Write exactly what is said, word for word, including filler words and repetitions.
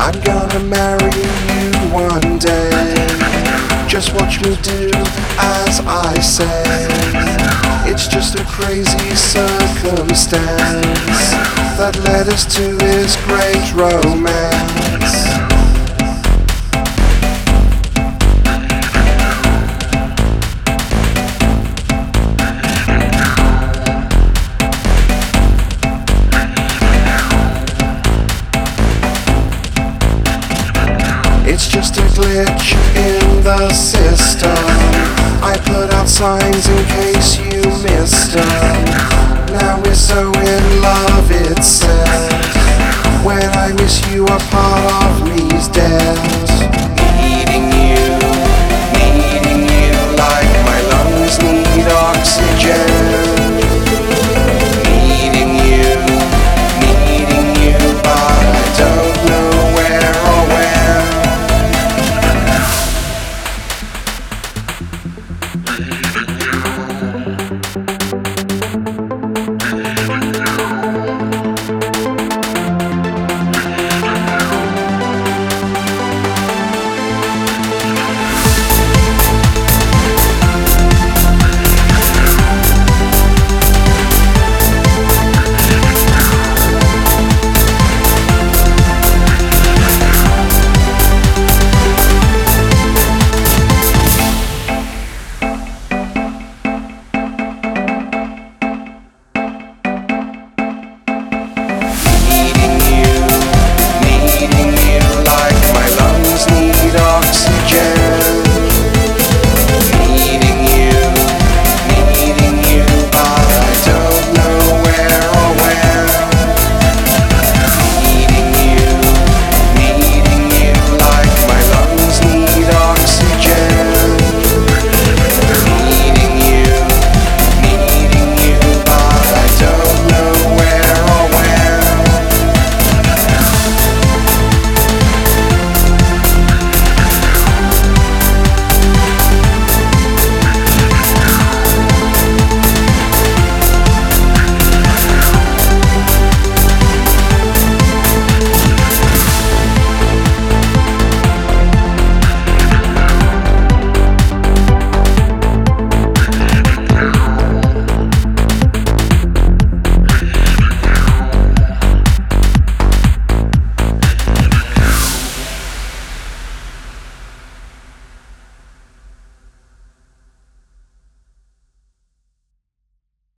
I'm gonna marry you one day. Just watch me do as I say. It's just a crazy circumstance that led us to this great romance. It's just a glitch in the system. I put out signs in case you missed them. Now we're so in love, it's said. When I miss you, a part of me's dead.